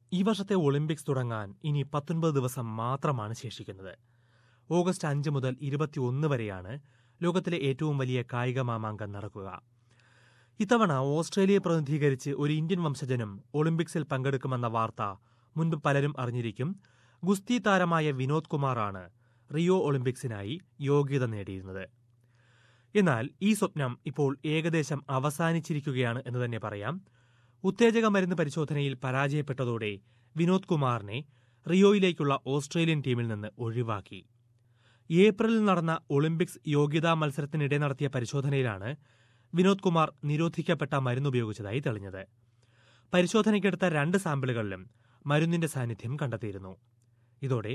ഈ വർഷത്തെ ഒളിമ്പിക്സ് തുടങ്ങാൻ ഇനി 19 ദിവസം മാത്രമാണ് ശേഷിക്കുന്നത്. ഓഗസ്റ്റ് 5 മുതൽ 21 വരെയാണ് ലോകത്തിലെ ഏറ്റവും വലിയ കായിക മാമാങ്കം നടക്കുക. ഇത്തവണ ഓസ്ട്രേലിയയെ പ്രതിനിധീകരിച്ച് ഒരു ഇന്ത്യൻ വംശജനും ഒളിമ്പിക്സിൽ പങ്കെടുക്കുമെന്ന വാർത്ത മുൻപ് പലരും അറിഞ്ഞിരിക്കും. ഗുസ്തി താരമായ വിനോദ് കുമാറാണ് റിയോ ഒളിമ്പിക്സിനായി യോഗ്യത നേടിയിരുന്നത്. എന്നാൽ ഈ സ്വപ്നം ഇപ്പോൾ ഏകദേശം അവസാനിച്ചിരിക്കുകയാണ് എന്ന് തന്നെ പറയാം. ഉത്തേജക മരുന്ന് പരിശോധനയിൽ പരാജയപ്പെട്ടതോടെ വിനോദ് കുമാറിനെ റിയോയിലേക്കുള്ള ഓസ്ട്രേലിയൻ ടീമിൽ നിന്ന് ഒഴിവാക്കി. ഏപ്രിലിൽ നടന്ന ഒളിമ്പിക്സ് യോഗ്യതാ മത്സരത്തിനിടെ നടത്തിയ പരിശോധനയിലാണ് വിനോദ് കുമാർ നിരോധിക്കപ്പെട്ട മരുന്ന് ഉപയോഗിച്ചതായി തെളിഞ്ഞത്. പരിശോധനയ്ക്കെടുത്ത 2 സാമ്പിളുകളിലും മരുന്നിന്റെ സാന്നിധ്യം കണ്ടെത്തിയിരുന്നു. ഇതോടെ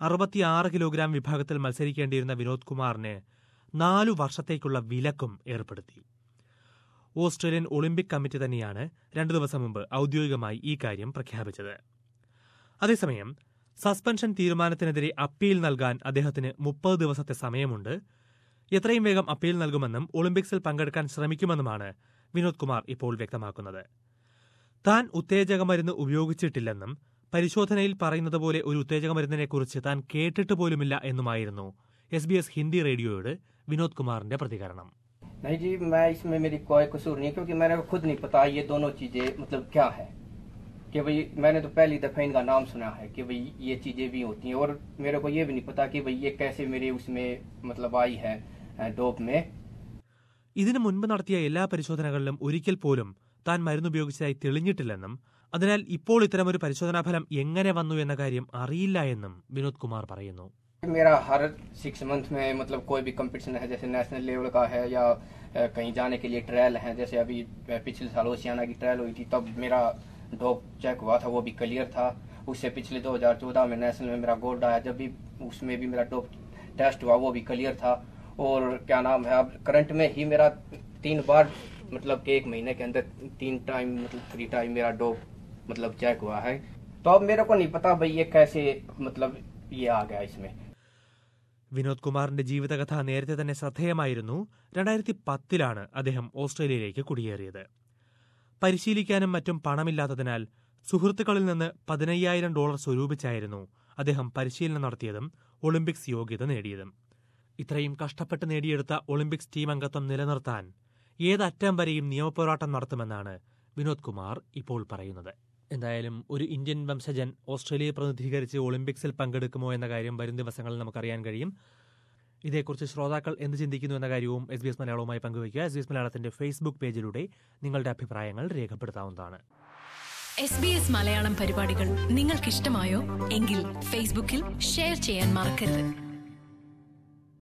66 കിലോഗ്രാം വിഭാഗത്തിൽ മത്സരിക്കേണ്ടിയിരുന്ന വിനോദ് കുമാറിന് 4 വർഷത്തേക്കുള്ള വിലക്കും ഏർപ്പെടുത്തി. ഓസ്ട്രേലിയൻ ഒളിമ്പിക് കമ്മിറ്റി തന്നെയാണ് 2 ദിവസം മുമ്പ് ഔദ്യോഗികമായി ഈ കാര്യം പ്രഖ്യാപിച്ചത്. അതേസമയം സസ്പെൻഷൻ തീരുമാനത്തിനെതിരെ അപ്പീൽ നൽകാൻ അദ്ദേഹത്തിന് 30 ദിവസത്തെ സമയമുണ്ട്. എത്രയും വേഗം അപ്പീൽ നൽകുമെന്നും ഒളിമ്പിക്സിൽ പങ്കെടുക്കാൻ ശ്രമിക്കുമെന്നുമാണ് വിനോദ് കുമാർ ഇപ്പോൾ വ്യക്തമാക്കുന്നത്. താൻ ഉത്തേജക മരുന്ന് ഉപയോഗിച്ചിട്ടില്ലെന്നും പരിശോധനയിൽ പറയുന്നത് പോലെ ഒരു ഉത്തേജക മരുന്നിനെക്കുറിച്ച് താൻ കേട്ടിട്ട് പോലുമില്ല എന്നുമായിരുന്നു SBS ഹിന്ദി റേഡിയോയോട് വിനോദ് കുമാറിന്റെ പ്രതികരണം. नहीं जी, मैं इसमें मेरी कोई कसूर नहीं, क्योंकि मैंने खुद नहीं पता ये दोनों चीजें मतलब क्या है, कि भाई मैंने तो पहली दफा इनका नाम सुना है कि भाई ये चीजें भी होती हैं, और मेरे को ये भी नहीं पता कि भाई ये कैसे मेरे उसमें मतलब आई है डोप में. ഇതിനു മുൻപ് നടത്തിയ എല്ലാ പരിശോധനകളിലും ഒരിക്കൽ പോലും താൻ മരുന്നുപയോഗിച്ചതായി തെളിഞ്ഞിട്ടില്ലെന്നും അതിനാൽ ഇപ്പോൾ ഇത്തരമൊരു പരിശോധനാ ഫലം എങ്ങനെ വന്നു എന്ന കാര്യം അറിയില്ല എന്നും വിനോദ് കുമാർ പറയുന്നു. मेरा हर 6 मंथ में मतलब कोई भी कंपटीशन है, जैसे नेशनल लेवल का है या कहीं जाने के लिए ट्रायल है, जैसे अभी पिछले साल ओशियाना की ट्रायल हुई थी तब मेरा डोप चेक हुआ था, वो भी क्लियर था. उससे पिछले 2014 में नेशनल में मेरा गोल्ड आया, जब भी उसमें भी मेरा डोप टेस्ट हुआ वो भी क्लियर था. और क्या नाम है, अब करंट में ही मेरा 3 बार मतलब कि 1 महीने के अंदर 3 टाइम मतलब 3 टाइम मेरा डोप मतलब चेक हुआ है. तो अब मेरे को नहीं पता भाई ये कैसे मतलब ये आ गया इसमें. വിനോദ് കുമാറിന്റെ ജീവിതകഥ നേരത്തെ തന്നെ ശ്രദ്ധേയമായിരുന്നു. 2010 അദ്ദേഹം ഓസ്ട്രേലിയയിലേക്ക് കുടിയേറിയത്. പരിശീലിക്കാനും മറ്റും പണമില്ലാത്തതിനാൽ സുഹൃത്തുക്കളിൽ നിന്ന് $15,000 സ്വരൂപിച്ചായിരുന്നു അദ്ദേഹം പരിശീലനം നടത്തിയതും ഒളിമ്പിക്സ് യോഗ്യത നേടിയതും. ഇത്രയും കഷ്ടപ്പെട്ട് നേടിയെടുത്ത ഒളിമ്പിക്സ് ടീം അംഗത്വം നിലനിർത്താൻ ഏതറ്റം വരെയും നിയമപോരാട്ടം നടത്തുമെന്നാണ് വിനോദ് കുമാർ ഇപ്പോൾ പറയുന്നത്. എന്തായാലും ഒരു ഇന്ത്യൻ വംശജൻ ഓസ്ട്രേലിയയെ പ്രതിനിധീകരിച്ച് ഒളിമ്പിക്സിൽ പങ്കെടുക്കുമോ എന്ന കാര്യം വരും ദിവസങ്ങളിൽ നമുക്കറിയാൻ കഴിയും. ഇതേക്കുറിച്ച് ശ്രോതാക്കൾ എന്ത് ചിന്തിക്കുന്നു എന്ന കാര്യവും SBS മലയാളവുമായി പങ്കുവയ്ക്കുക. SBS മലയാളത്തിന്റെ ഫേസ്ബുക്ക് പേജിലൂടെ നിങ്ങളുടെ അഭിപ്രായങ്ങൾ രേഖപ്പെടുത്താവുന്നതാണ്. SBS മലയാളം പരിപാടികൾ നിങ്ങൾക്കിഷ്ടമായോ? എങ്കിൽ ഫേസ്ബുക്കിൽ ഷെയർ ചെയ്യാൻ മറക്കരുത്.